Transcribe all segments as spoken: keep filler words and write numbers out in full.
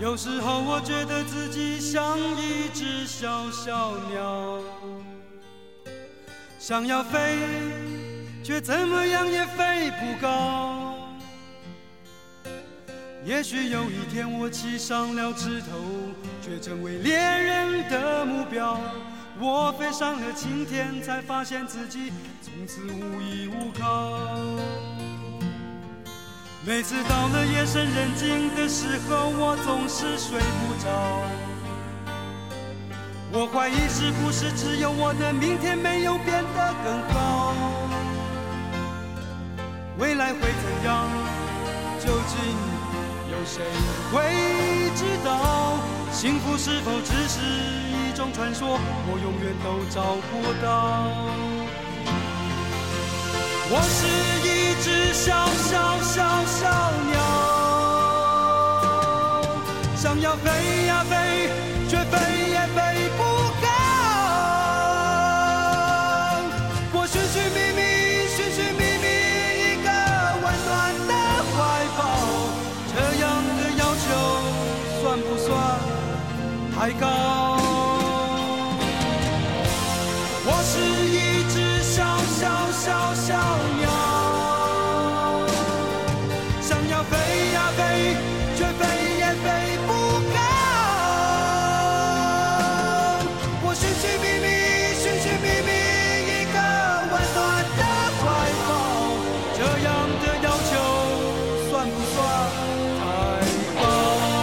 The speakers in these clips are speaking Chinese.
有时候我觉得自己像一只小小鸟，想要飞，却怎么样也飞不高。也许有一天我栖上了枝头，却成为猎人的目标。我飞上了青天，才发现自己从此无依无靠。每次到了夜深人静的时候，我总是睡不着。我怀疑是不是只有我的明天没有变得更好？未来会怎样？究竟有谁会知道？幸福是否只是一种传说？我永远都找不到。我是一只小小小小鸟，想要飞呀飞，却飞也飞不高。我寻寻觅觅，寻寻觅觅一个温暖的怀抱，这样的要求算不算太高？我是一只小小小小鸟，想要飞呀飞，却飞也飞不高。我寻寻觅觅，寻寻觅觅一个温暖的怀抱，这样的要求算不算太高？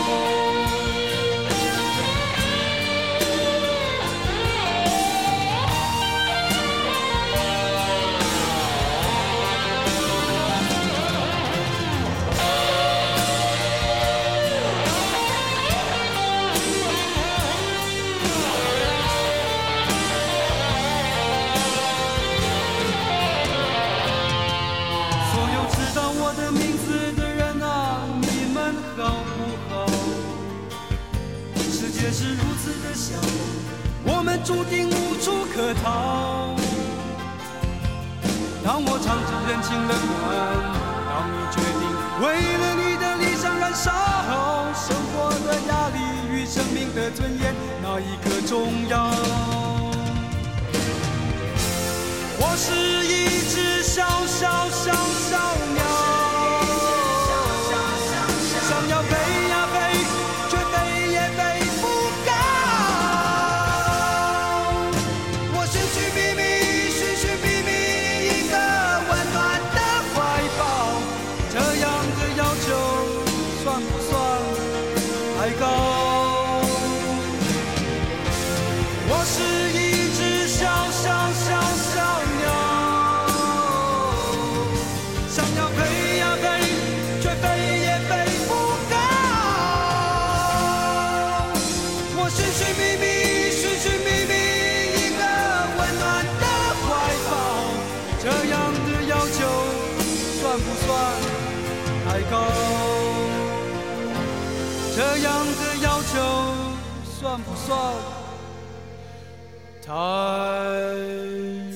是如此的小，我们注定无处可逃。当我尝尽人情冷暖，当你决定为了你的理想燃烧，生活的压力与生命的尊严，哪一个重要？我是一只小小小小鸟，想要飞呀飞，却飞也飞不高。我寻寻觅觅，寻寻觅觅一个温暖的怀抱，这样的要求算不算太高？我是一只小小小小鸟，想要飞呀飞，却飞也飞不高。我寻寻觅觅，寻寻觅觅一个温暖的怀抱，这样的要求算不算太高？这样的要求算不算太